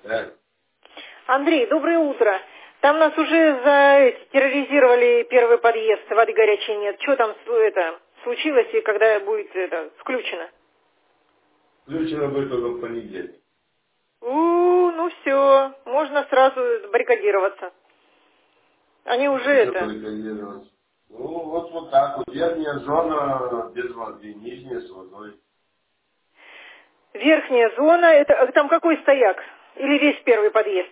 Да. Андрей, доброе утро. Там нас уже терроризировали первый подъезд, воды горячей нет. Что там случилось и когда будет включено? Включено будет только в понедельник. Ну все, можно сразу баррикадироваться. Они уже Что баррикадировать? Ну, вот так вот. Верхняя зона без воды, нижняя с водой. Верхняя зона, это там какой стояк? Или весь первый подъезд?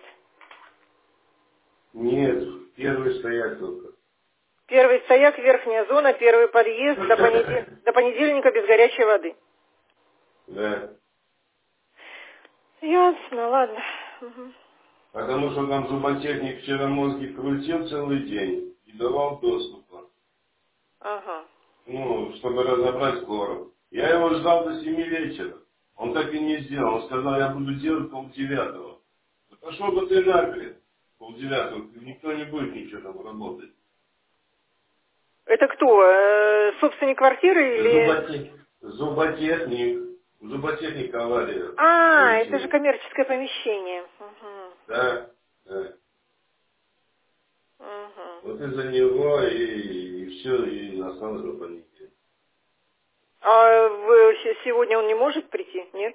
Нет, первый стоять только. Первый стояк, верхняя зона, первый подъезд, до понедельника без горячей воды. Да. Ясно, ладно. Угу. Потому что там зуботехник вчера мозги крутил целый день и давал доступа. Ага. Ну, чтобы разобрать город. Я его ждал до 7 вечера. Он так и не сделал. Он сказал, я буду делать 8:30. Да пошел бы ты нахрен. 8:30. Никто не будет ничего там работать. Это кто? Собственник квартиры или... Зуботехник. Зуботехник авария Это же получилась. коммерческое помещение. Угу. Да, да. Угу. Вот из-за него и все, и осталось на понедельник. А сегодня он не может прийти? Нет?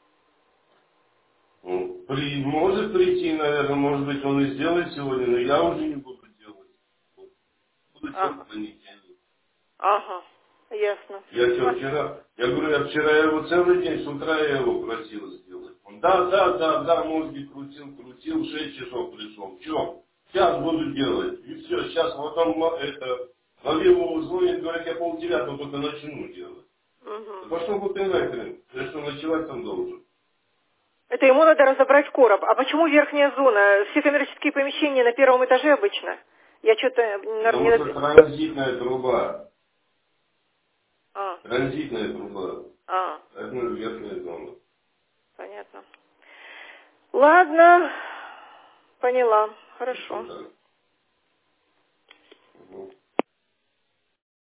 Ну, может прийти, наверное, может быть, он и сделает сегодня, но я уже не буду делать. Вот. Буду делать в Ага. понедельник. Ага. Ясно. Я что, вчера, я говорю, вчера его целый день, с утра я его просил сделать. Он, да, мозги крутил, 6 часов пришел. Че, сейчас буду делать. И все, сейчас вот он, Вавилову звонит, говорит, я 8:30 только начну делать. Да Угу. пошел бы ты нахрен, я что, ночевать там должен. Это ему надо разобрать короб. А почему верхняя зона? Все коммерческие помещения на первом этаже обычно. Я что-то, наверное, Потому не... что транзитная труба. А, Транзитная труба. а, Это верхняя зона. понятно. Ладно, поняла. Вот Хорошо. так.